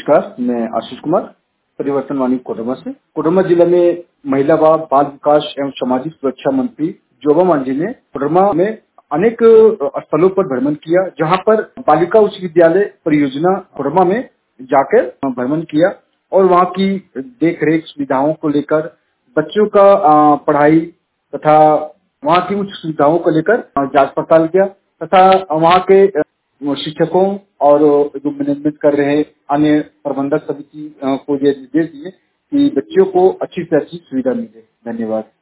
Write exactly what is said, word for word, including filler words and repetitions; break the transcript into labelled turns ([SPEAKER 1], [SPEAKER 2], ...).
[SPEAKER 1] नमस्कार, मैं आशीष कुमार, परिवर्तन वाणी कोडरमा से। कोडरमा जिले में महिला व बाल विकास एवं सामाजिक सुरक्षा मंत्री जोबा मांझी ने कोडरमा में अनेक स्थलों पर भ्रमण किया, जहां पर बालिका उच्च विद्यालय परियोजना कोडरमा में जाकर भ्रमण किया और वहां की देख रेख सुविधाओं को लेकर, बच्चों का पढ़ाई तथा वहां की उच्च सुविधाओं को लेकर जांच पड़ताल किया तथा वहां के शिक्षकों और जो मैनेजमेंट कर रहे अन्य प्रबंधक समिति को ये निर्देश दिए कि बच्चों को अच्छी से अच्छी सुविधा मिले। धन्यवाद।